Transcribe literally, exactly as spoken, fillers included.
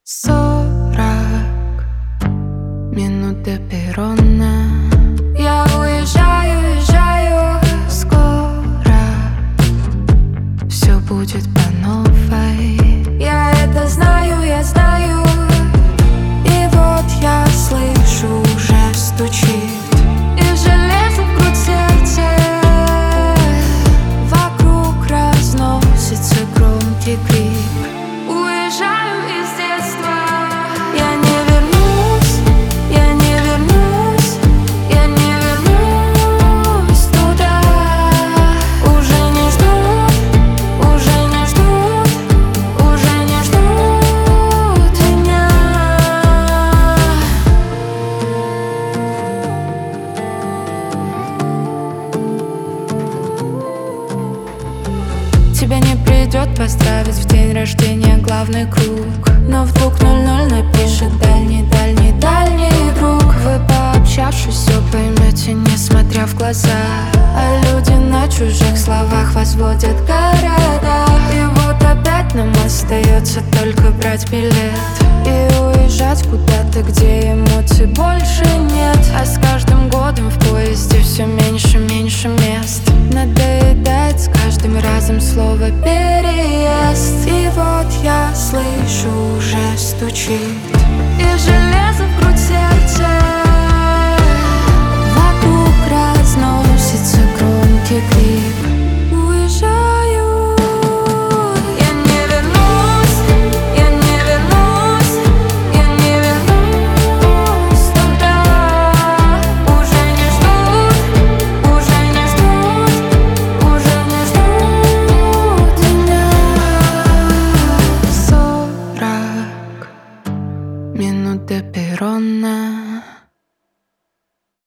Сорок минут до перрона. Я уезжаю, уезжаю. Скоро все будет по новой. Я это знаю, я знаю. И вот я слышу, уже стучит, и железо в грудь сердце. Вокруг разносится громкий крик. Уезжаю из детства. Я не вернусь, я не вернусь, я не вернусь туда. Уже не ждут, уже не ждут, уже не ждут меня. Тебя не придет поздравить в день рождения главный круг, но вдруг ноль ноль напишет дальний, дальний, дальний друг. Вы, пообщавшись, все поймете, несмотря в глаза. А люди на чужих словах возводят города. И вот опять нам остается только брать билет и уезжать куда-то, где эмоций больше нет. А с каждым годом в поезде все меньше, меньше мест. Надоедает с каждым разом слово переезд. И вот я слышу, уже стучит, и железо в грудь сердце. Вокруг разносится громкий крик. Уезжаю. Я не вернусь, я не вернусь, я не вернусь туда. Уже не ждут, уже не ждут, уже не ждут меня. Сорок минут до перрона.